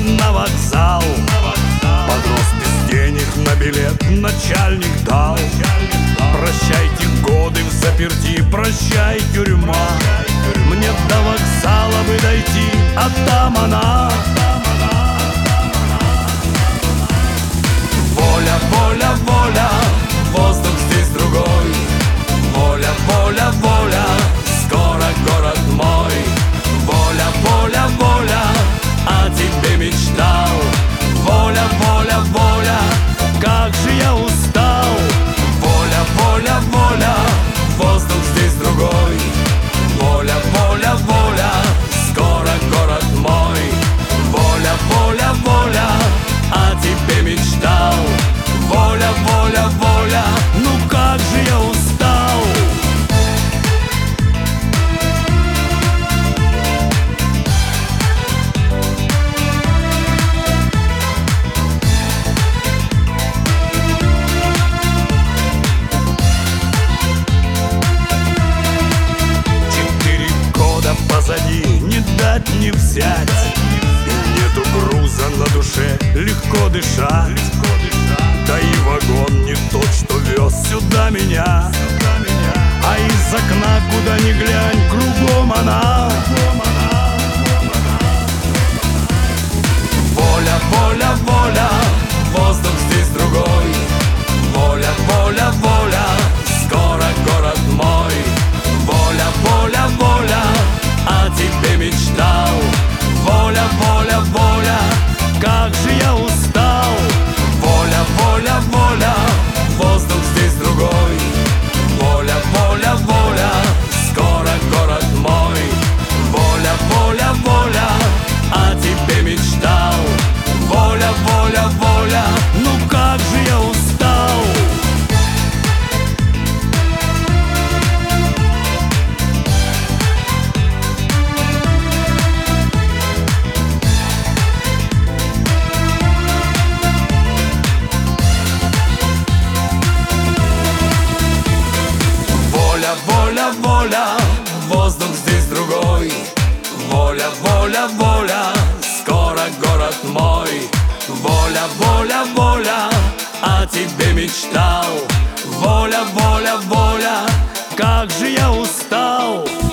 на вокзал. Подрос без денег на билет, начальник дал. Прощайте годы в заперти, прощай, тюрьма. Мне до вокзала бы дойти, а там она. Воля, воля, воля, воздух здесь другой. Воля, воля, воля, скоро город мой. Воля, воля, воля, о тебе мечтал. Воля, воля, воля, как же я устал. Воля, воля, воля, воздух здесь другой. Воля, воля, воля, скоро город мой. Воля, воля, воля, о тебе мечтал. Воля, воля, воля, ну как же я устал. Позади, не дать не взять. Нету груза на душе, легко дышать. Да и вагон не тот, что вез сюда меня. А из окна, куда ни глянь, кругом она. Воля, воля, воля, воздух здесь другой. Воля, воля, воля, скоро город мой. Воля, воля, воля, о тебе мечтал. Воля, воля, воля, как же я устал. Воля, воля, воля, воздух здесь другой. Воля, воля, воля, скоро город мой. Воля, воля, воля, о тебе мечтал. Воля, воля, воля, ну как же я устал. Воля, воля, воздух здесь другой. Воля, воля, воля, скоро город мой. Воля, воля, воля, о тебе мечтал. Воля, воля, воля, как же я устал.